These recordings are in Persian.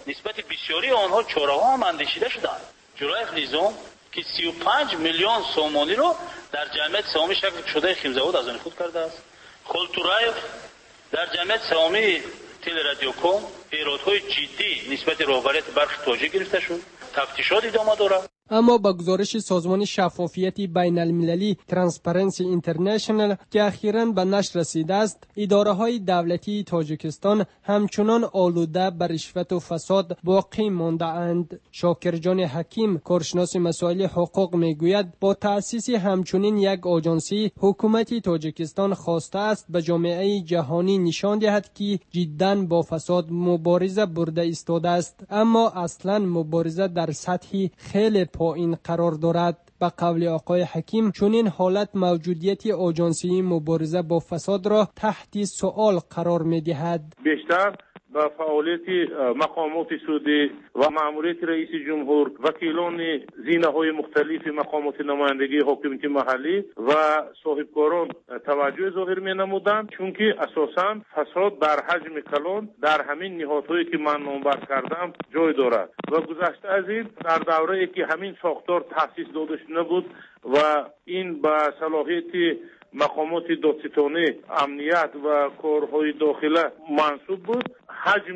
نسبت بسیاری آنها چهاره‌ها هم اندیشیده شدند. جرایف نظام که 35 میلیون سومانی رو در جمعیت سهامی شکل شده خیمزاود از آن خود کرده است. خلطورایف در جمعیت سهامی تلرادیوکوم ایرادهای جدی نسبت رهبریت برخی توجیه گرفته شد. تفتیشات ادامه دارد. اما با گزارش سازمان شفافیت بین المللی ترانسپرنسی اینترنشنال که اخیراً به نشر رسیده است، اداره‌های دولتی تاجیکستان همچنان آلوده به رشوت و فساد باقی مانده اند. شاکرجان حکیم، کارشناس مسائل حقوق میگوید با تأسیس همچنین یک آژانسی، حکومت تاجیکستان خواسته است به جامعه جهانی نشان دهد که جداً با فساد مبارزه برده ایستاده است، اما اصلاً مبارزه در سطحی خیلی پایین قرار دارد. به قول آقای حکیم، چنین حالت موجودیت آژانسی مبارزه با فساد را تحت سؤال قرار می‌دهد. بیشتر با فعالیت مقامات سودی و مأموریت رئیس جمهور، وکیلان زینه‌های مختلف مقامات نمایندگی حاکمیت محلی و صاحبکاران توجه ظاهر می‌نمودند، چون که اساساً فساد در حجم کلان در همین نهادهایی که من نامبر کردم جای دارد و گذشته از این در دوره‌ای که همین ساختار تأسیس داده نبود و این با صلاحیت مقامات دادستانی، امنیت و کارهای داخله منصوب بود، حجم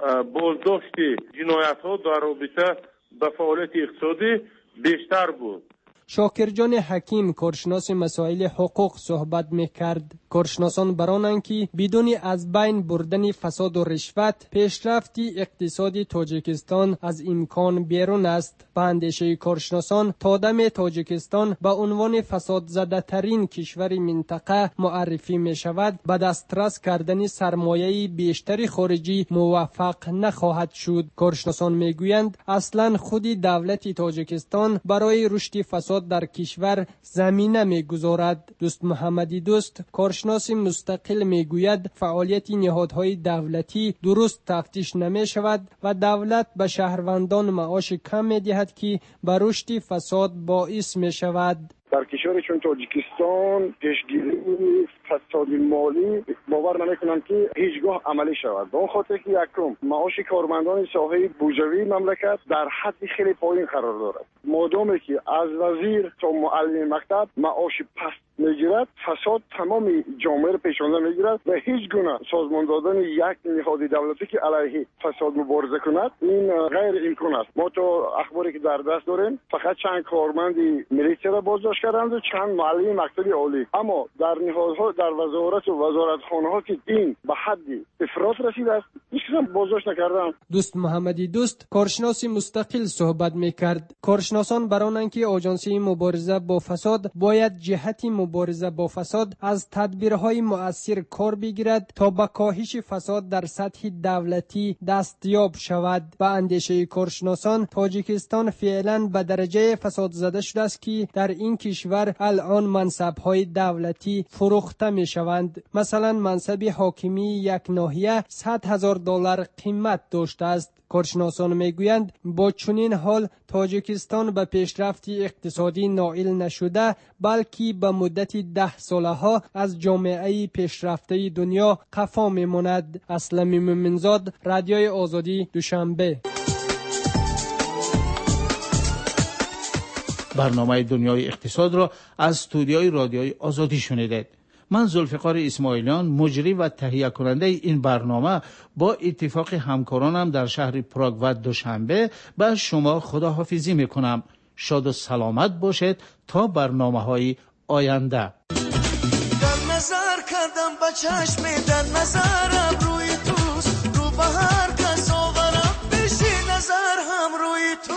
بازداشت جنایت‌ها در رابطه با فعالیت اقتصادی بیشتر بود. شاکرجان حکیم، کارشناس مسائل حقوق، صحبت می‌کرد. کارشناسان برانند که بدون از بین بردن فساد و رشوت، پیشرفت اقتصادی تاجیکستان از امکان بیرون است. به اندیشه کارشناسان، تا دم تاجیکستان به عنوان فساد زده ترین کشور منطقه معرفی می شود، به دسترس کردن سرمایه بیشتری خارجی موفق نخواهد شد. کارشناسان میگویند اصلا خود دولت تاجیکستان برای رشد فساد در کشور زمینه میگذارد. دوست محمدی دوست، کارشناس مستقل، میگوید فعالیت نهادهای دولتی درست تفتیش نمی شود و دولت به شهروندان معاش کم می دهد که به رشد فساد باعث می شود. در کشور چون تاجیکستان پیشگیری فساد مالی باور نمیکنم که هیچگاه عملی شود. به اون خاطر که یکم معاش کارمندان ساحه بودجوی مملکت در حد خیلی پایین قرار دارد. مادامی که از وزیر تا معلم مکتب معاش پست میگیرد، فساد تمام جامعه را پیشانده میگیرد و هیچ گونه سازمان دادن یک نهاد دولتی که علیه فساد مبارزه کند این غیر امکان است. ما تو اخباری که در دست داریم فقط چند کارمند میلیشیا را بازداشت کردند و چند معلم مکتب عالی، اما در نهادها در وزارت و وزارتخانه‌ها که این به حد افراط رسیده است هیچ کس بازداشت نکردند. دوست محمدی دوست، کارشناس مستقل، صحبت میکرد. کارشناسان برانند که آژانسی مبارزه با فساد باید جهت مبارزه با فساد از تدبیرهای مؤثر کار بگیرد تا به کاهش فساد در سطح دولتی دستیاب شود. به اندیشه کارشناسان، تاجیکستان فعلا به درجه فساد زده شده است که در این کشور الان منصب‌های دولتی فروخته می شوند. مثلا منصب حاکمی یک ناحیه $100,000 قیمت داشته است. کارشناسان میگویند با چنین حال تاجیکستان به پیشرفت اقتصادی نائل نشده، بلکه به مدت 10 ساله ها از جامعه پیشرفته دنیا قفا میماند. اسلم مومنزاد، رادیوی آزادی، دوشنبه. برنامه دنیای اقتصاد را از استودیوی رادیوی آزادی شنیدید. من ذوالفقار اسماعیلیان، مجری و تهیه کننده این برنامه، با اتفاق همکارانم در شهر پراگ و دوشنبه به شما خداحافظی میکنم. شاد و سلامت باشید تا برنامه‌های آینده. در نظر کردم با چشم، در نظرم روی توست، رو به هر کس آورم بشی نظر هم روی تو.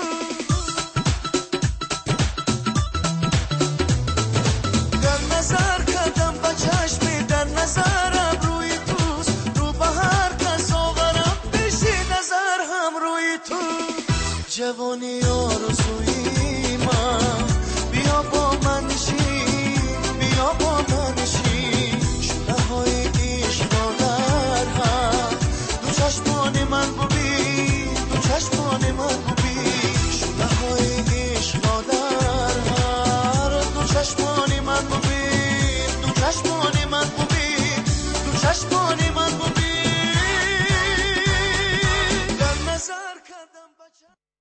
در نظر کردم با چشم، در نظرم روی توست، رو به هر کس آورم بشی نظر هم روی تو. جوانی آرزوی من، بیا با من نشین، بیا با من نشین. شده های عشق را در هم دو چشمان من ببین، دو چشمان من ببین. شده های عشق را در هم دو چشمان من ببین، دو چشمان من ببین، دو چشمان من ببین. در نظر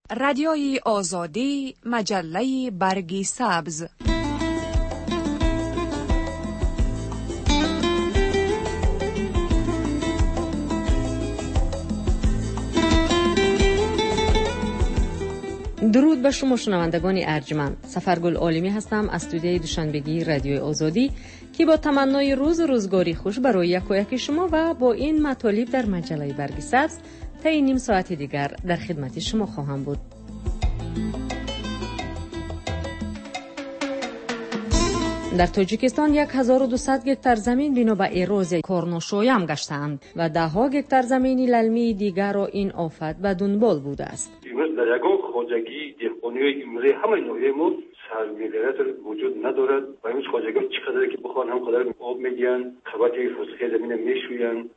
رادیوی آزادی، مجله برگ سبز. درود به شما شنوندگان ارجمند. سفرگل عالمی هستم از استودیوی دوشنبگی رادیوی آزادی که با تمنای روزگاری خوش برای یک شما و با این مطالب در مجله برگ سبز تا نیم ساعت دیگر در خدمت شما خواهم بود. در تاجیکستان 1200 گکتار زمین بنا به اروزی کورنوشویم گشتند و 10 گکتار زمین للمی دیگر را این آفت به دنبال بوده است. امروز در یگان خواجگی دهقانی امروزی همه نوعیمون سرمایه‌گذار وجود ندارد و امروز خواجگان چقدر که بخوان هم قدر آب میگیرن، خباتی فسخه زمین میشوین.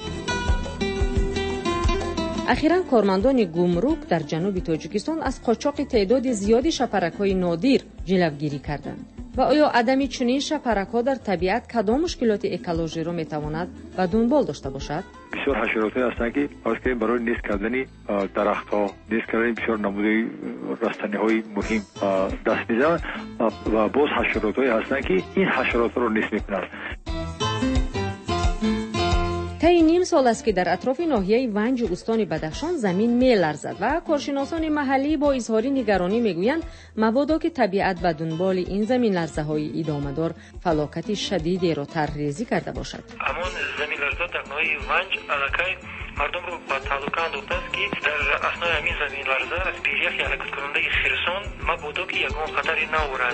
اخیراً کارمندان گمرک در جنوب تاجیکستان از قاچاق تعداد زیادی شپرک‌های نادر جلوگیری کردند. و آیا عدم چنین شپرک‌ها در طبیعت کدام مشکلات اکولوژی را میتواند به دنبال داشته باشد؟ بسیار حشراتی هستند که برای نیست کردن درخت‌ها، نیست کردن بسیار نمونه رستنی‌های مهم دست می‌زنند و باز حشراتی هستند که این حشرات را نیست می‌کنند. طی نیم سال است که در اطراف ناحیه ونج استان بدخشان زمین می‌لرزد و کارشناسان محلی با اظهار نگرانی میگویند مبادا که طبیعت به دنبال این زمین لرزه‌های ادامه‌دار فلاکت شدیدی را طرح‌ریزی کرده باشد. اما زمین لرزه در ناحیه ونج علاقه مردم رو با تعلق انداخته است که در اثنای همین زمین لرزه از پیشی حرکت کننده خرسان مبادا که یگان خطری نباشد.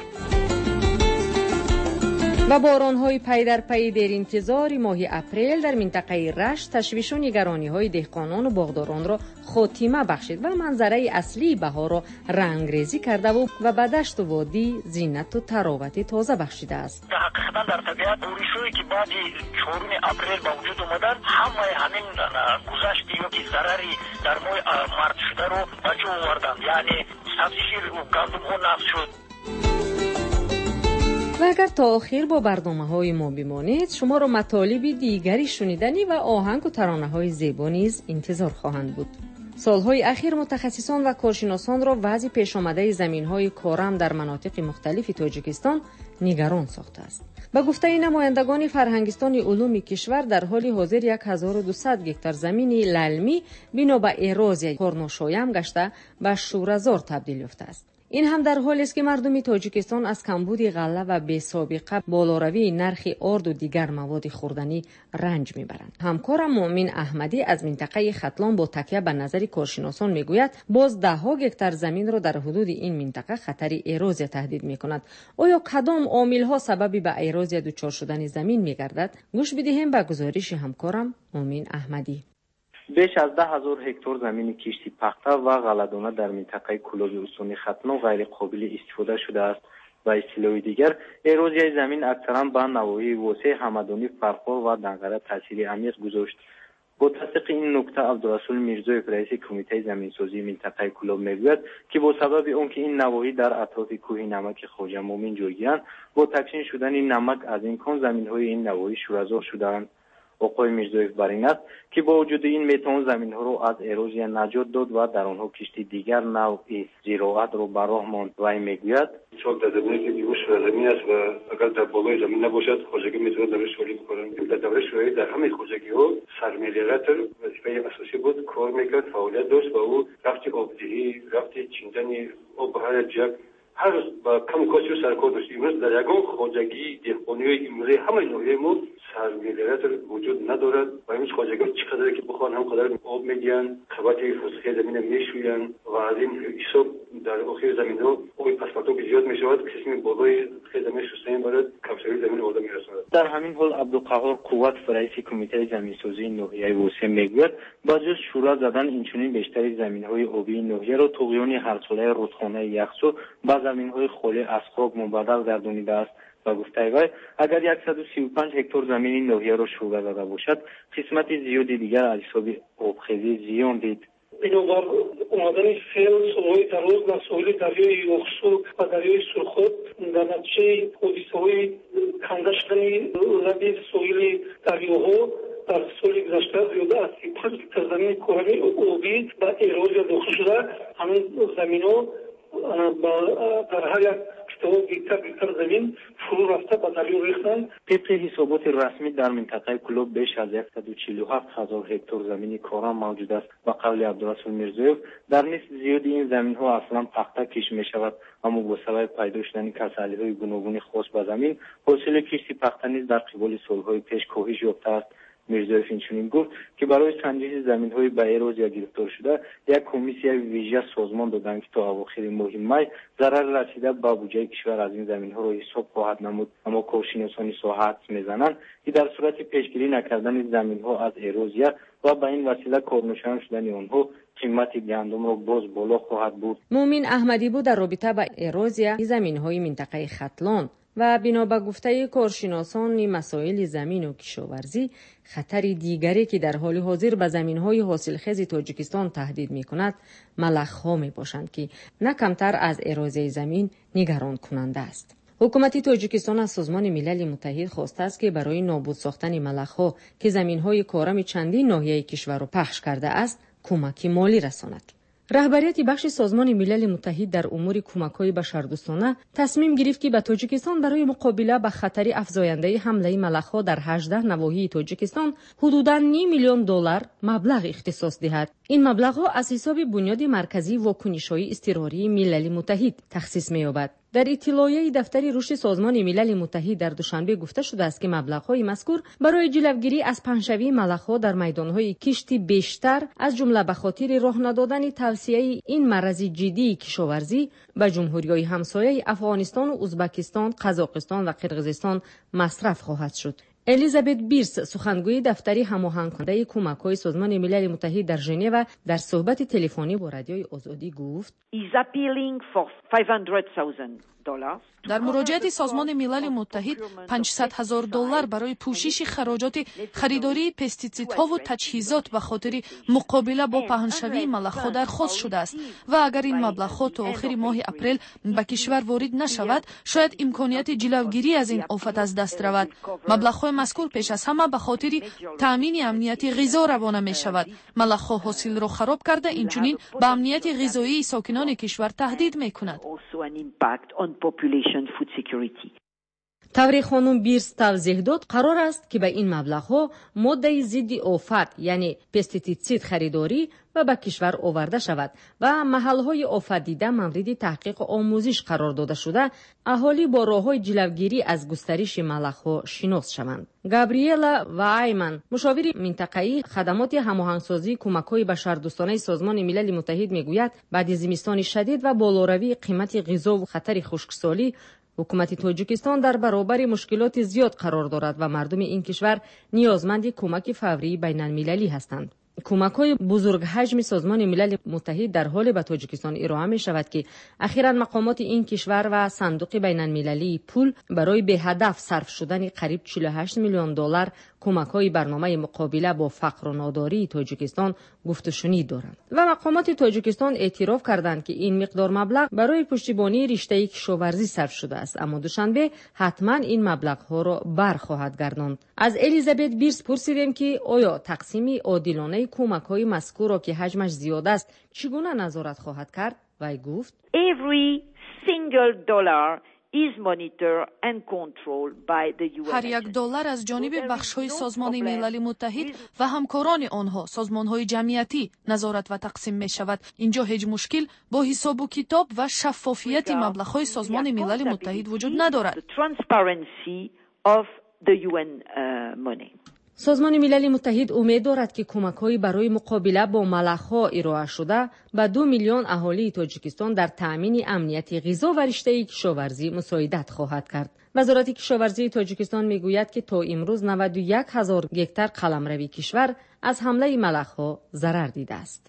و باران‌های پی در پی در انتظار ماه اپریل در منطقه رشت تشویش و نگرانی‌های دهقانان و باغداران را خاتمه بخشید و منظره اصلی بهار را رنگریزی کرده و به دشت و وادی زینت و تراوت تازه بخشیده است. حقیقتا در طبیعت بوریشویی که بعد 4 اپریل با وجود اومدن همه همین گذشتی یا که ضرری در ماه مارچ شده رو بچه آوردن، یعنی سبزی و گندم ها نقص شد. و اگر تا آخر با برنامه‌های ما بمانید شما را مطالب دیگری شنیدنی و آهنگ و ترانه‌های زیبا نیز انتظار خواهند بود. سالهای اخیر متخصصان و کارشناسان را وضع پیش آمده زمین‌های کارم در مناطق مختلف تاجیکستان نگران ساخته است. به گفته نمایندگان فرهنگستان علوم کشور در حال حاضر 1200 گکتار زمین للمی بنا به اروزی کورنوشویم گشته به شوره‌زار تبدیل یافته است. این هم در حالی است که مردم تاجیکستان از کمبود غله و بی سابقه بالاروی نرخ آرد و دیگر مواد خوردنی رنج میبرند. همکارم مؤمن احمدی از منطقه ختلان با تکیه به نظر کارشناسان میگوید باز 10 گکتار زمین را در حدود این منطقه خطر اروزی تهدید میکند. آیا کدام عامل‌ها سبب به اروزی دچار شدن زمین میگردد؟ گوش بدهیم به گزارش همکارم مؤمن احمدی. بیش از 10,000 هکتار زمین کشتی پخته و غله‌دانه در منطقه کلوب استان ختلان غیر قابل استفاده شده است. و اصطلاح دیگر اروزی زمین اکثرا به نواحی واسع همدانی فرخار و دنقره تاثیر عمیق گذاشت. با تصدیق این نکته عبدالرسول میرزایف رئیس کمیته زمینسازی منطقه کلوب میگوید که با سبب آنکه این نواحی در اطراف کوه نمک خواجه مومن جایگیرند با تکشین شدن این نمک از امکان زمین‌های این نواحی شوره‌زار شده‌اند. آقای میرزایف بر این است که با وجود این میتوان زمین‌ها رو از اروزی نجات داد و در آنها کشتی دیگر نوعی زراعت رو به راه ماند. و این میگوید چون در زمینی که دیوش زمین است و اگر در بالای زمین نباشد خواجگی میتونه در شوری بکنن. در دوره شوری در همه خواجگی‌ها سرمایه‌گذار وظیفه اساسی بود، کار میکرد، فعالیت داشت و او رفت آبدهی، رفت چیندن آب هر جا هر با کم کاسی و سرکار داشت. امروز در یگان خواجگی دهقانی امروزی همه نوعیمون سرمایه‌گذار وجود ندارد و امروز خواجگان چقدر که بخوان هم قدر آب میگیرن، خباتی فسخه زمین میشوین و از این حساب در آخر زمین ها آب پاسپورت زیاد میشود، قسم بالای خدمه شستن برد کمسری زمین آدم میرساند. در همین حال عبدالقهار قوت رئیس کمیته زمینسازی ناحیه وسیع میگوید با جز شورا زدن اینچنین بیشتری زمین‌های آبی ناحیه را طغیان هر ساله رودخانه یخسو با زمین‌های خالی از خاک مبدل گردانیده است. و گفته وی اگر 135 هکتار زمین ناحیه را شورا زده باشد قسمت زیادی دیگر از حساب آبخیزی زیان دید. بنابر اومدن فعل سالهای دراز در ساحل دریای اقسو و دریای سرخود در نتیجه حادثه‌های کنده شدن لب ساحل دریاها در سال گذشته زیاده از 35 هکتار زمین کهنه آبی به ایرازیا داخل شده. همین زمین‌ها در هر یک هکتار زمین فرو رفته به دریای ریختند. طبق حسابات رسمی در منطقه کلوب بیش از 147,000 هکتار زمین کارا موجود است. با قول عبدالرسول میرزایف در نصف زیادی این زمین ها اصلا پخته کشته می شود، اما با سبب پیدا شدن کسالی های گوناگون خاص به زمین حاصل کشتی پخته نیز در قبال سالهای پیش کاهش یافته است. میرزایف اینچنین گفت که برای سنجش زمین‌های به ایرازیا گرفتار شده یک کمیسیه ویژه سازمان دادند که تا اواخر ماه می ضرر رسیده به بودجه کشور از این زمین‌ها را حساب خواهد نمود. اما کارشناسان ساحت می‌زنند که در صورت پیشگیری نکردن زمین‌ها از ایرازیا و به این وسیله کارنشان شدن آنها قیمت گندم را باز بالا خواهد بود. مومن احمدی بود در رابطه با ایرازیا زمین‌های منطقه ختلان و بنا به گفته کارشناسان مسائل زمین و کشاورزی خطر دیگری که در حال حاضر به زمین‌های حاصلخیز تاجیکستان تهدید می‌کند ملخ‌ها می‌باشند که نه کمتر از ایرازی زمین نگران کننده است. حکومت تاجیکستان از سازمان ملل متحد خواسته است که برای نابود ساختن ملخ‌ها که زمین‌های کارم چندین ناحیه کشور را پخش کرده است کمک مالی رساند. رهبریت بخش سازمان ملل متحد در امور کمک‌های بشردوستانه تصمیم گرفت که به تاجیکستان برای مقابله با خطر افزاینده حمله ملخ‌ها در 18 نواحی تاجیکستان حدوداً $5 میلیون مبلغ اختصاص دهد. این مبلغ‌ها از حساب بنیاد مرکزی واکنش‌های اضطراری ملل متحد تخصیص می‌یابد. در اطلاعیه دفتر رشد سازمان ملل متحد در دوشنبه گفته شده است که مبلغ‌های مذکور برای جلوگیری از پنه‌شوی ملخ‌ها در میدان‌های کشتی بیشتر از جمله به خاطر راه ندادن توسعه این مرض جدی کشاورزی به جمهوری‌های همسایه افغانستان و ازبکستان، قزاقستان و قرقیزستان مصرف خواهد شد. الیزابت بیرس سخنگوی دفتر هماهنگ کننده کمک‌های سازمان ملل متحد در ژنو در صحبت تلفنی با رادیوی آزادی گفت در مراجعه سازمان ملل متحد $500,000 برای پوشش خراجات خریداری پستیسیدها و تجهیزات به خاطر مقابله با پهنشوی ملخ‌ها درخواست شده است و اگر این مبلغ‌ها تا آخر ماه اپریل به کشور وارد نشود شاید امکانیت جلوگیری از این آفت از دست رود. مبلغ‌های مذکور پیش از همه به خاطر تامین امنیت غذا روانه می شود. ملخ‌ها حاصل را خراب کرده اینچنین به امنیت غذایی ساکنان کشور تهدید می کند. طوری خانم بیرس توضیح داد قرار است که به این مبلغ‌ها ماده ضد آفت یعنی پستیسید خریداری و به کشور آورده شود و محل‌های آفت دیده مورد تحقیق آموزش قرار داده شده اهالی با راه‌های جلوگیری از گسترش ملخ‌ها شناس شوند. گابریلا وایمن مشاور منطقه‌ای خدمات هماهنگسازی کمک‌های بشردوستانه سازمان ملل متحد میگوید بعد از زمستان شدید و بالاروی قیمت غذا و خطر خشکسالی حکومت تاجیکستان در برابر مشکلات زیاد قرار دارد و مردم این کشور نیازمند کمک فوری بین‌المللی هستند. کمک‌های بزرگ حجم سازمان ملل متحد در حال به تاجیکستان ارائه می شود که اخیراً مقامات این کشور و صندوق بین‌المللی پول برای به هدف صرف شدن قریب $48 میلیون کمک‌های برنامه مقابله با فقر و ناداری تاجیکستان گفت و شنید دارند و مقامات تاجیکستان اعتراف کردند که این مقدار مبلغ برای پشتیبانی رشته کشاورزی صرف شده است، اما دوشنبه حتما این مبلغ‌ها را برخواهد گرداند. از الیزابت بیرس پرسیدیم که آیا تقسیم عادلانه کمک‌های مذکور را که حجمش زیاد است چگونه نظارت خواهد کرد؟ وی گفت Every single dollar is monitored and controlled by the UN. هر $1 از جانب بخش‌های سازمان ملل متحد و همکاران آنها سازمان‌های جمعیتی نظارت و تقسیم می‌شود. اینجا هیچ مشکل با حساب و کتاب و شفافیت مبلغ‌های سازمان ملل متحد وجود ندارد. سازمان ملل متحد امید دارد که کمک‌های برای مقابله با ملخ‌ها ارائه شده به 2 میلیون اهالی تاجیکستان در تأمین امنیت غذا و رشته کشاورزی مساعدت خواهد کرد. وزارت کشاورزی تاجیکستان میگوید که تا امروز 91,000 هکتار قلمروی کشور از حمله ملخ‌ها ضرر دیده است.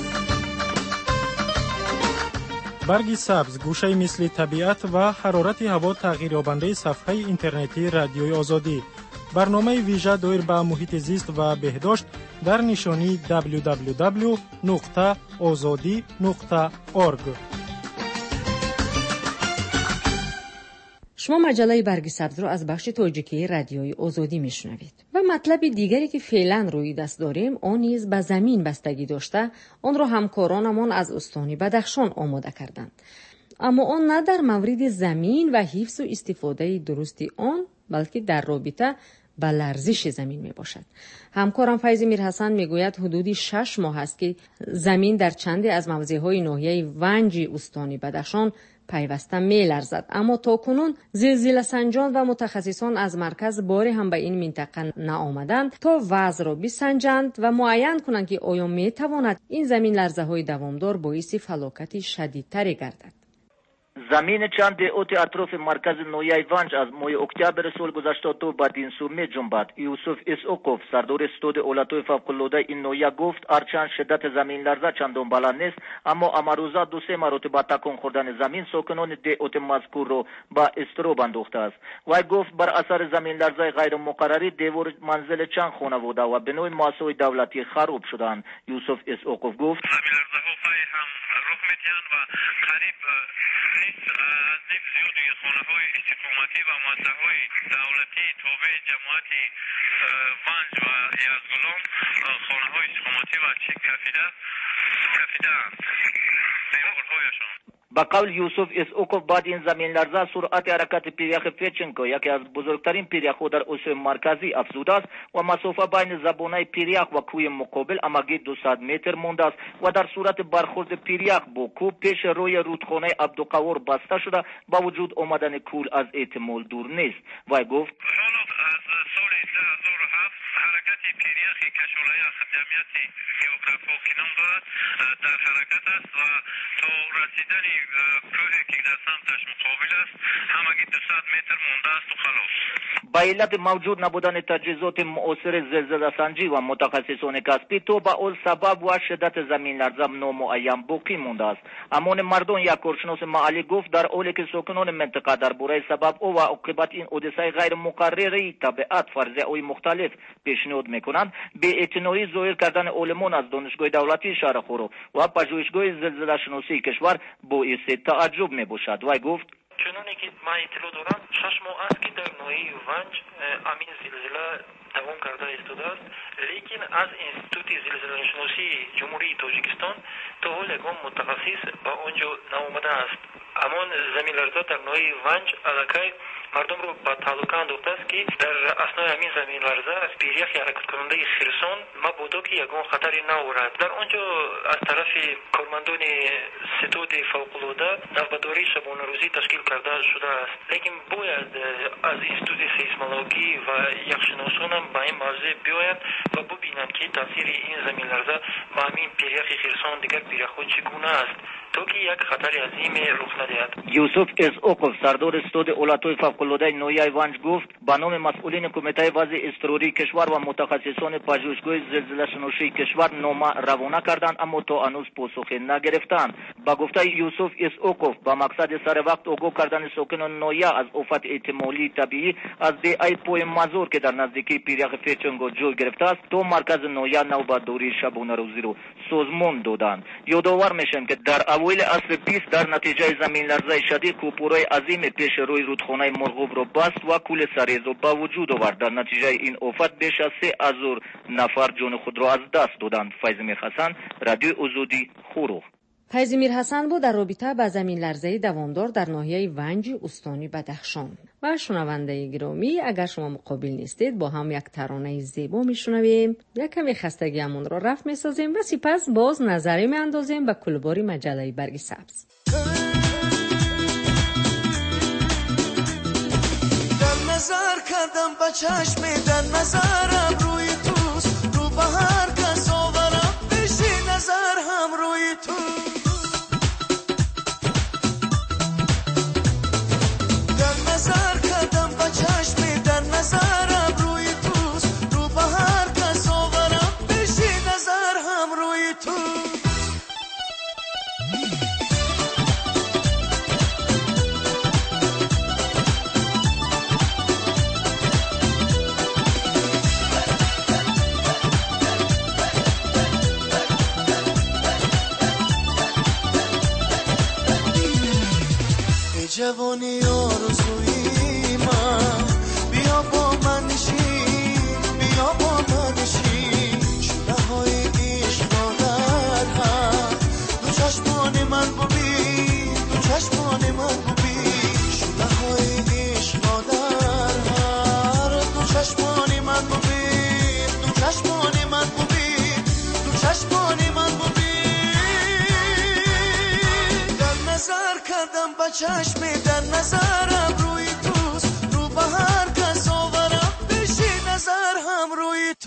برگ سبز، گوشه مثل طبیعت و حرارت هوا تغییریابنده صفحه اینترنتی رادیوی آزادی. برنامه ویژه دایر به محیط زیست و بهداشت در نشانی www.azadi.org. شما مجله برگ سبز را از بخش تاجیکی رادیوی آزادی میشنوید و مطلب دیگری که فعلا روی دست داریم آن نیز به زمین بستگی داشته آن را همکارانمان از استان بدخشان آماده کردند. اما آن نه در مورد زمین و حفظ و استفاده درستی آن بلکه در رابطه با لرزش زمین می باشد. همکارم فیض میرحسن می گوید حدودی 6 ماه است که زمین در چندی از موضع‌های ناحیه ونج استان بدخشان پیوسته می لرزد، اما تا کنون زلزله سنجان و متخصصان از مرکز باری هم به این منطقه نآمدند تا وضع را بسنجند و معین کنند که آیا می تواند این زمین لرزه های دوامدار باعث فلاکت شدیدتری گردد. زمین چند دهات اطراف مرکز نویای ونج از ماه اکتبر سال گذشته تا به دین سو می جنبد. یوسف اسحاقوف سردار استاد اولتای فوق‌العاده این نویه گفت هرچند شدت زمین لرزه چندان بلند نیست، اما امروزه 2-3 مرتبه تکان خوردن زمین ساکنان دهات مذکور را به اضطراب انداخته است. وی گفت بر اثر زمین لرزه غیر مقرری دیوار منزل چند خانواده و بنای مؤسسات دولتی خراب شدند. یوسف اسحاقوف گفت زمین لرزه هم رخ می‌دهند و قریب نزدیک زیادی خانه‌های استقامتی و مؤسسه‌های دولتی تابع جماعت ونج و یزگلان خانه‌های استقامتی و چک کفیده دیوارهایشان. با قول یوسف اسحاقوف بعد این زمین لرزه سرعت حرکت پیریخ فیچنکو یکی از بزرگترین پیریخ‌ها در اسیای مرکزی افزوده است و مسافت بین زبانه پیریخ و کوه مقابل امگی 200 متر مانده است و در صورت برخورد پیریخ با کوه پیش روی رودخانه عبدالقوار بسته شده با وجود آمدن کول از احتمال دور نیست. وی گفت از سال 2007 حرکت پیریخ کشورهای جمعیت گئوگرافی که نام دارد در حرکت است و تا رسیدن کوهی که در سمتش مقابل است همگی 200 متر مانده است و خلاص. به علت موجود نبودن تجهیزات معاصر زلزله سنجی و متخصصان کسبی تو به اول سبب و شدت زمین لرزه نامعین باقی مانده است. اما مردم یک کارشناس محلی گفت در حالی که ساکنان منطقه درباره سبب و عاقبت این حادثه غیر مقرری طبیعت فرضیه‌های مختلف پیشنهاد میکنند، بی‌اعتنایی ظاهر کردن علمان از دانشگاه دولتی شهر خورو و پژوهشگاه زلزله شناسی کشور باعث تعجب میباشد. و گفت چنانه که من اطلاع دارم 6 ماه است که در ناحیه ونج امین زلزله دوام کرده ایستاده است، لیکن از انستیتوت زلزله شناسی جمهوری تاجیکستان تا حال یگان متخصص به آنجا نآمده است. اما زمین لرزه در ناحیه ونج الکی مردم رو به تعلق انداخته است که در اثنای همین زمین لرزه از پیریخ حرکت کننده خرسان مبادا که یگان خطری ناورد. در آنجا از طرف کارمندان ستاد فوق‌العاده نوبتداری شبانه روزی تشکیل کرده شده است، لیکن باید از انستیتوت سیسمولوژی و یخشناسان هم به این موضوع بیایند و ببینند که تاثیر این زمین لرزه به همین پیریخ خرسان دیگر پیریخ‌ها چگونه است تا که یک خطر عظیم رخ ندهد. یوسف اسحاقوف سردار استاد اولتای فوق‌العاده نویای ونج گفت به نام مسئولین کمیته وضع اضطراری کشور و متخصصان پژوهشگاه زلزله شناسی کشور نامه روانه کردند، اما تا هنوز پاسخی نگرفتند. با گفته یوسف اسحاقوف با مقصد سر وقت آگاه کردن ساکنان نویه از آفت احتمالی طبیعی از دهه پای مزار که در نزدیکی پیریخ فیچنگو جای گرفته است تا مرکز نویه نوبتداری شبانه روزی رو سازمان دادند. یادآور میشیم که در اوایل عصر 20 در نتیجه زمین لرزه شدید کوپورای عظیم پیش روی رودخانه مرغوب را بست و کول سریز را به وجود آورد. در نتیجه این آفت بیش از 3000 نفر جان خود را از دست دادند. فیض میرحسن، رادیو آزادی، خورو. فیض میرحسن بود در رابطه با زمین لرزه دوامدار در ناحیه ونج استان بدخشان. و شنونده گرامی، اگر شما مقابل نیستید با هم یک ترانه زیبا میشنویم، یک کمی خستگیمون را رفع میسازیم و سپس باز نظری میاندازیم به کلباری مجله برگ سبز. در نظر کردم با چشم در نظرم روی توست، رو به هر کس آورم بشی نظر هم روی تو. در نظر کردم با چشم در نظرم روی توست، رو به هر کس آورم بشی نظر هم روی تو. جوانی آرزوی من، بیا با من نشین، بیا چشمان من ببین تو چشمان من ببین شونه های عشقا در هر تو چشمان من ببین تو چشمان من ببین تو چشمان من ببین در نظر کردم با چشمی در نظرم روی توست رو به هر کس آورم پیشی نظر هم روی تو.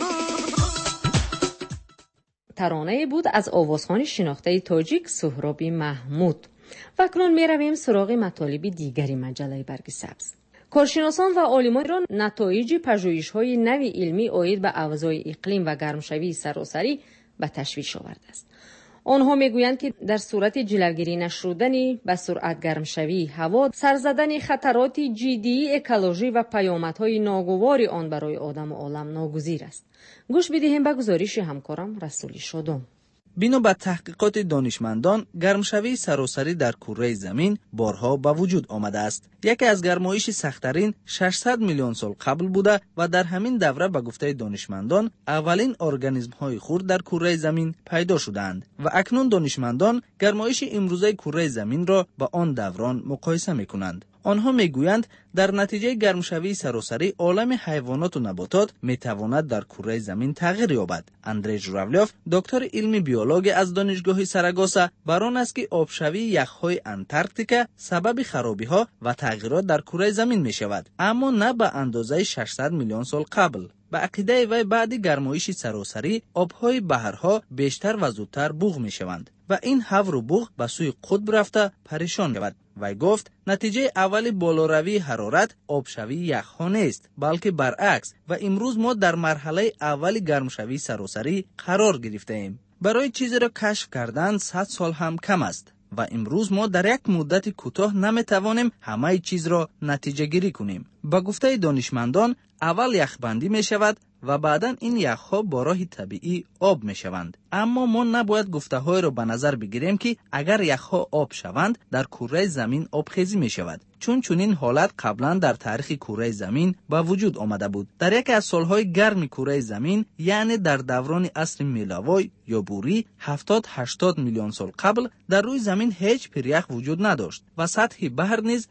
ترانه بود از آوازخوان شناخته تاجیک سهرابی محمود. و اکنون می رویم سراغ مطالب دیگری مجله برگ سبز. کارشناسان و عالمان را نتایج پژوهش‌های نوی علمی عاید به اوضاع اقلیم و گرمشوی سراسری به تشویش آورده است. آنها میگویند که در صورت جلوگیری نشدن به سرعت گرمشوی هوا، سرزدن خطرات جدی اکولوژی و پیامدهای ناگوار آن برای آدم و عالم ناگزیر است. گوش بدهیم به گزارش همکارم رسولی شادم. بنا به تحقیقات دانشمندان، گرمشوی سراسری در کره زمین بارها به وجود آمده است. یکی از گرمایش سخت‌ترین 600 میلیون سال قبل بوده و در همین دوره به گفته دانشمندان اولین ارگانیسم‌های خرد در کره زمین پیدا شدند و اکنون دانشمندان گرمایش امروزه کره زمین را با آن دوران مقایسه می‌کنند. آنها میگویند در نتیجه گرمشوی سراسری عالم حیوانات و نباتات میتواند در کره زمین تغییر یابد. اندری ژوراولوف، دکتر علمی بیولوژی از دانشگاه ساراگوسا، بر آن است که آبشوی یخ‌های انتارکتیکا سبب خرابی‌ها و تغییرات در کره زمین میشود، اما نه به اندازه 600 میلیون سال قبل. به عقیده وی بعد گرمایش سراسری آب‌های بحرها بیشتر و زودتر بوغ میشوند و این حور و بوغ به سوی قطب رفته پریشان شود. وی گفت نتیجه اولی بالاروی حرارت آبشوی یخ‌ها نیست، بلکه برعکس و امروز ما در مرحله اولی گرمشوی سراسری قرار گرفته ایم. برای چیزی را کشف کردن 100 سال هم کم است و امروز ما در یک مدت کوتاه نمیتوانیم همه چیز را نتیجه گیری کنیم. با گفته دانشمندان اول یخبندی می شود و بعدا این یخ‌ها با راه طبیعی آب می شوند. اما ما نباید گفته‌های را به نظر بگیریم که اگر یخ‌ها آب شوند در کره زمین آبخیزی می شود، چون چنین حالت قبلا در تاریخ کره زمین با وجود آمده بود. در یکی از سالهای گرم کره زمین، یعنی در دوران عصر میلاوی یا بوری 70-80 میلیون سال قبل، در روی زمین هیچ پریخ وجود نداشت و سطح بحر نیز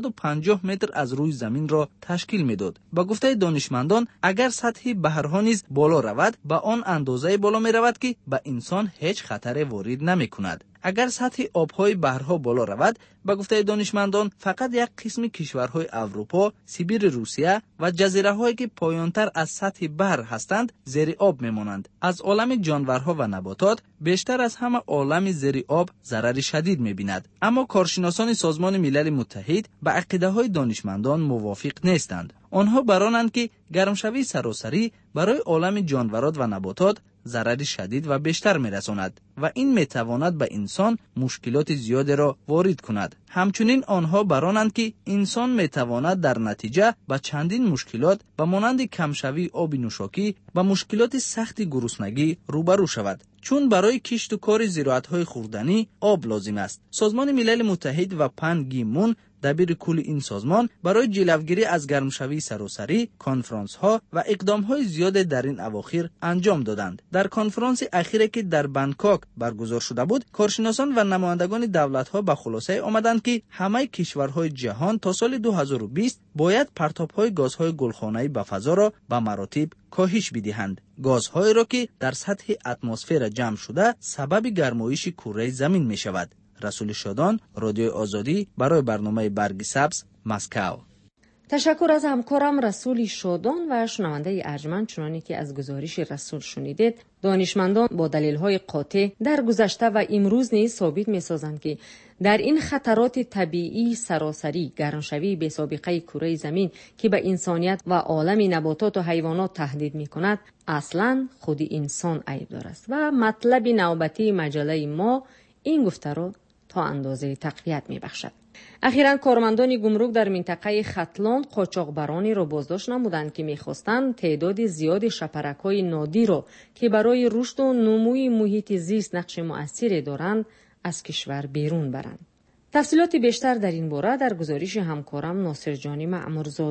250 متر از روی زمین را تشکیل میداد. با گفته دانشمندان اگر سطح بحرها نیز بالا رود، با آن اندازه بالا می رود که به انسان هیچ خطر وارد نمی کند. اگر سطح آبهای بحرها بالا رود، با گفته دانشمندان فقط یک قسم کشورهای اروپا، سیبیر روسیه و جزیره‌هایی که پایانتر از سطح بحر هستند زیر آب میمانند. از عالم جانورها و نباتات بیشتر از همه عالم زیر آب ضرر شدید می‌بیند. اما کارشناسان سازمان ملل متحد با عقیده‌های دانشمندان موافق نیستند. آنها برانند که گرمشوی سراسری برای عالم جانورات و نباتات ضرر شدید و بیشتر می‌رساند و این می‌تواند به انسان مشکلات زیادی را وارد کند. همچنین آنها برانند که انسان می‌تواند در نتیجه با چندین مشکلات به مانند کمشوی آب نوشاکی و مشکلات سخت گرسنگی روبرو شود، چون برای کشت و کار زراعت‌های خوردنی آب لازم است. سازمان ملل متحد و پن گی مون، دبیر کل این سازمان، برای جلوگیری از گرمشوی سراسری کنفرانس‌ها و اقدام‌های زیاد در این اواخر انجام دادند. در کنفرانس اخیری که در بانکوک برگزار شده بود، کارشناسان و نمایندگان دولت‌ها به خلاصه آمدند که همه کشورهای جهان تا سال 2020 باید پرتاب‌های گازهای گلخانه‌ای به فضا را به مراتب کاهش بدهند. گازهایی را که در سطح اتمسفر جمع شده سبب گرمایش کره زمین می‌شود. رسول شادان، رادیوی آزادی، برای برنامه برگ سبز، مسکو. تشکر از همکارم رسول شادان و شنونده ارجمند. چنانی که از گزارش رسول شنیدید، دانشمندان با دلیل‌های قاطع در گذشته و امروز نیز ثابت می‌سازند که در این خطرات طبیعی سراسری گرمشوی بی سابقه کره زمین که به انسانیت و عالم نباتات و حیوانات تهدید می‌کند، اصلاً خود انسان عیبدار است و مطلب نوبتی مجله ما این گفته را تا اندازه تقویت می‌بخشد. اخیراً کارمندان گمرک در منطقه ختلان قاچاقبرانی را بازداشت نمودند که می‌خواستند تعداد زیاد شپرک‌های نادر را که برای رشد و نموی محیط زیست نقش مؤثری دارند از کشور بیرون برند. تفصیلات بیشتر در این باره در گزارش همکارم ناصر جانی معمورزاده.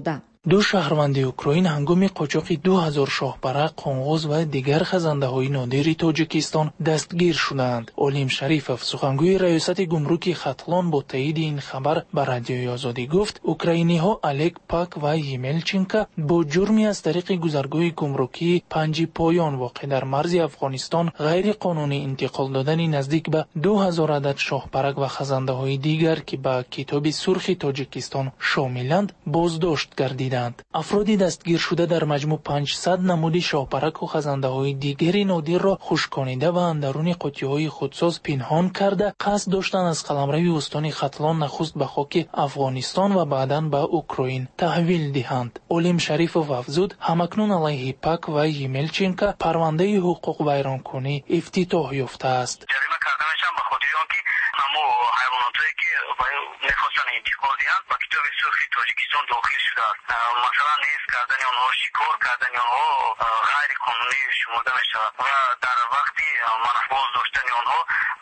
دو شهروند اوکراین هنگام قاچاق 2000 شاهبرق، قنغوز و دیگر خزنده‌های نادر تاجیکستان دستگیر شدند. علیم شریفов سخنگوی ریاست گمرک ختلان با تایید این خبر به رادیوی آزادی گفت اوکراینی‌ها الک پاک و یملچینکا با جرمی از طریق گذرگاه گمرکی پنج پایان واقع در مرز افغانستان غیر قانونی انتقال دادن نزدیک به 2000 عدد شاهبرق و خزنده‌های دیگر که به کتاب سرخ تاجیکستان شاملند بازداشت گردیدند. افرادی دستگیر شده در مجموع 500 نمود شاهبرق و خزنده‌های دیگری نادر را خشکانیده و اندرون قوطی‌های خودساز پنهان کرده قصد داشتند از قلمرو استان ختلان نخست به خاک افغانستان و بعداً به اوکراین تحویل دهند. علیم شریفov افزود همکنون علیه پاک و یملچینکا پرونده حقوق ویرانکنی افتتاح یافته است. جریمه کرده میشن به خاطر آنکه همو حیواناتی که میخواستن انتقال دهند به کتاب سرخ تاجیکستان داخل شده است. مثلا نیز کردن آنها، شکار کردن آنها غیر قانونی شمرده می شود و در وقتی منفوذ داشتن آنها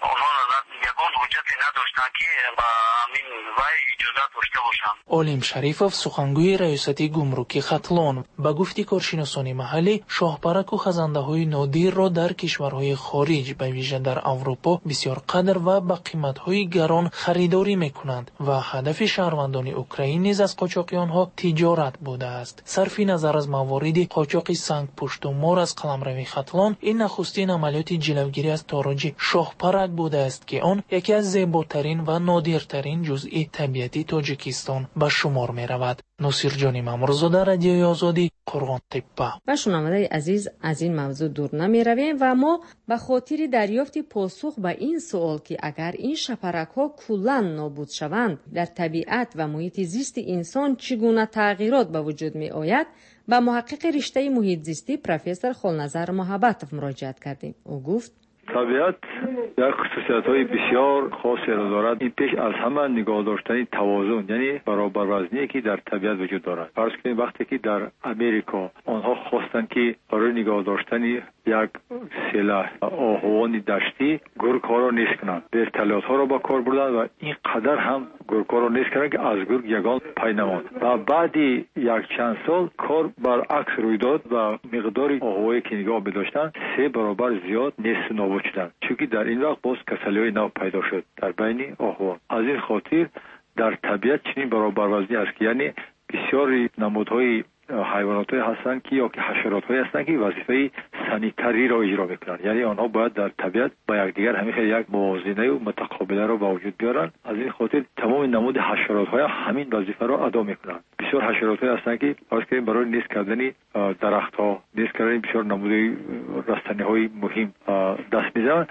یگان حجتی نداشتند که به همین وی اجازه داشته باشند. علیم شریفov سخنگوی ریاست گمرک ختلان به گفت کارشناسان محلی شاهبرق و خزنده‌های نادر را در کشورهای خارج به ویژه در اروپا بسیار قدر و به قیمت‌های گران خریداری می‌کنند و هدف شهروندان اوکراین نیز از قاچاق آنها تجارت بوده است. صرف نظر از موارد قاچاق سنگ پشت و مار از قلمرو ختلان، این نخستین عملیات جلوگیری از تاراج شاهبرق بوده است که آن یکی از زیباترین و نادرترین جزء طبیعتی تاجیکستان به شمار می رود. ناصر جان مامورزاده، رادیوی آزادی، قرغان تپه. و شنونده عزیز، از این موضوع دور نمی رویم و ما به خاطر دریافت پاسخ به این سوال که اگر این شپرک ها کلان نابود شوند در طبیعت و محیط زیست انسان چگونه تغییرات به وجود می آید، به محقق رشته محیط زیستی پروفسور خالنظر محبتov مراجعت کردیم. او گفت طبیعت یک خصوصیت‌های بسیار خاصی را دارد. این پیش از همه نگاه داشتن توازن، یعنی برابر وزنی که در طبیعت وجود دارد. فرض کنید وقتی که در امریکا آنها خواستند که برای نگاه داشتن یک سلاح آهوان دشتی گرگ‌ها را نیست کنند، برتلات‌ها را با کار بردند و این قدر هم گرگ‌ها را نیست کردند که از گرگ یگان پای نماند و بعدی یک چند سال کار برعکس روی داد و مقدار آهوایی که نگاه می‌داشتند 3 برابر زیاد نیست نابود شدند، چون در این وقت باز کسلی‌های نو پیدا شد در بین آهوان. از این خاطر در طبیعت چنین برابر وزنی است که یعنی بسیاری نمودهای حیواناتی هستند که یا که حشرات‌هایی هستند که وظیفه سانیتری را اجرا می‌کنند، یعنی آنها باید در طبیعت با یکدیگر همیشه یک موازنه و متقابله را به وجود بیارند. از این خاطر تمام نمود حشرات‌ها همین وظیفه را ادا می‌کنند. بسیار حشرات‌هایی هستند که برای نیست کردن درخت‌ها، نیست کردن بسیار نمود رستنی‌های مهم دست می‌زنند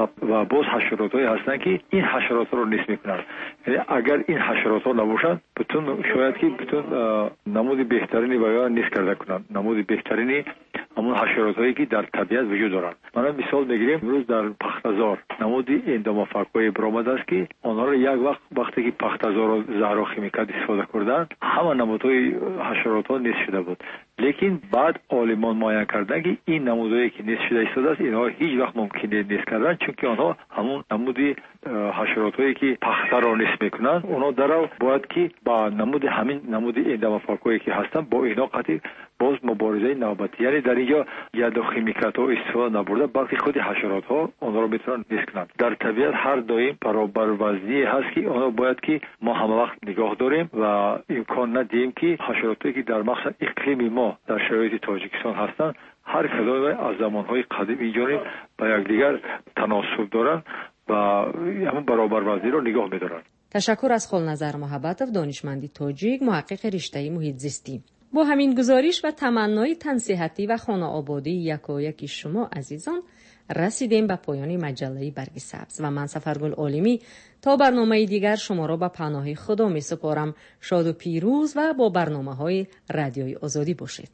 و باز حشرات‌هایی هستند که این حشرات را نیست می‌کنند. یعنی اگر این حشرات‌ها نباشند بتون شاید که بتون نمود بهترینی یا نیست کرده کنند، نمود بهترینی همون حشرات‌هایی که در طبیعت وجود دارند. مثلا مثال بگیریم، امروز در پختزار نمودی اندومافاک‌های برآمد است که آنها را یک وقتی که پختزار را زهرا خیمیکات استفاده کردند همه نمودهای حشرات‌ها نیست شده بود، لیکن بعد عالمان معاین کردند که این نمودهایی که نیست شده استفاده است اینها هیچ وقت ممکن نیست کردن، چون که آنها همون نمودی حشرات‌هایی که پخته را نیست میکنند اونا درو باید که با نمود همین نمود اندومافاک‌هایی که هستند با اینا قطعی باز مبارزه نوبتی، یعنی در اینجا یادوخیمیکات‌ها استفاده نبرده بلکه خود حشرات‌ها آنها را میتونن نیست کنند. در طبیعت هر دایم برابر وزنی هست که آنها باید که ما همه وقت نگاه داریم و امکان ندیم که حشراتی که در مقصد اقلیم ما در شرایط تاجیکستان هستند هر کدام از زمانهای قدیم اینجوری با یکدیگر تناسب دارن و همون برابر وزنی رو نگاه می‌دارن. تشکر از خالنظر محبتov، دانشمندی تاجیک، محقق رشته محیط زیستی. با همین گزارش و تمنای تن صحتی و خانه آبادی یکایک شما عزیزان رسیدیم به پایان مجله برگ سبز و من سفرگل عالمی تا برنامه دیگر شما را به پناه خدا می سپارم. شاد و پیروز و با برنامه‌های رادیوی آزادی باشید.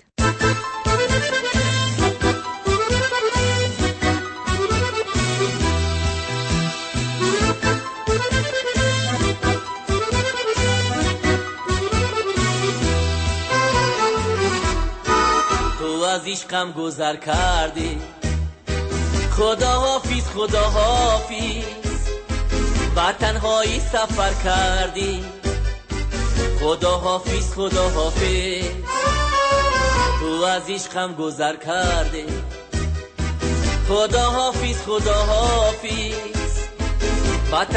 از عشقم گذر کردی، خدا حافظ خدا حافظ، با تنهایی سفر کردی، خدا حافظ خدا حافظ، تو از عشقم گذر کرده. خدا حافظ خدا حافظ.